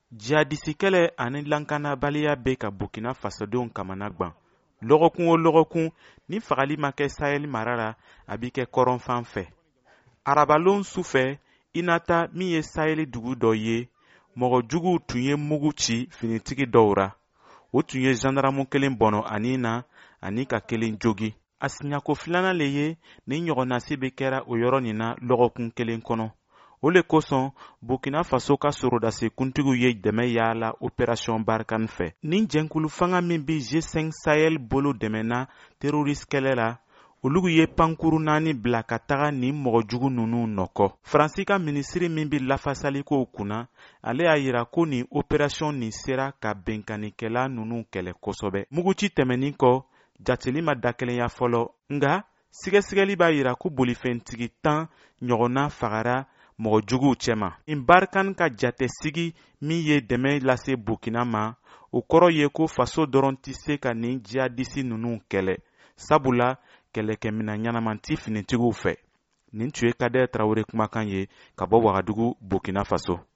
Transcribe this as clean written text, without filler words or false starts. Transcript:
Jihadisi kɛlɛ ani lankanabaliya bɛ ka Burkina fasodenw kamana gwan. Lɔgɔkun o lɔgɔkun ni fagali ma kɛ Sahel mara la, a bɛ kɛ kɔrɔnfan fɛ. Arabalon su fɛ, Inata min ye Sahel dugu dɔ ye, mɔgɔ juguw tun ye mugu ci finitigi dɔw ra. O tun ye gendarme kelen bɔnɔ ani na ani ka kelen jogi. A siɲako filanan le ye ni ɲɔgɔnnasi bɛ kɛra o yɔrɔ nin na lɔgɔkun kelen kɔnɔ. O le kosɔn Burkina Faso ka sorodasi kuntigiw ye dɛmɛ yaala opération Barkhane fɛ. Nin jɛnkulu fanga min bi G5 Sahel bolo dɛmɛna terroriste kɛlɛ la, olugu ye pankuru 4 bila ka taga nin mɔgɔjugu ninnu nɔkɔ. Faransi ka minisiri min bi lafasaliko kunna, ale y'a yira ko nin opération nin sera ka benkanikɛla ninnu kɛlɛ kosɛbɛ. Muguci tɛmɛnin kɔ, jateli ma dakelenya fɔlɔ, nga sigɛsigɛli b'a yira ko bolifɛntigi 10 ɲɔgɔnna fagara mɔgɔjuguw cɛma. Barkhane ka jatesigi min ye dɛmɛ lase Burkina ma, o kɔrɔ ye ko faso dɔrɔn tɛ se ka nin jihadisi ninnu kɛlɛ, sabula kɛlɛkɛmina ɲanaman tɛ finitigiw fɛ. Nin tun ye Kader Tarawele kumakan ye ka bɔ Wagadugu, Burkina Faso.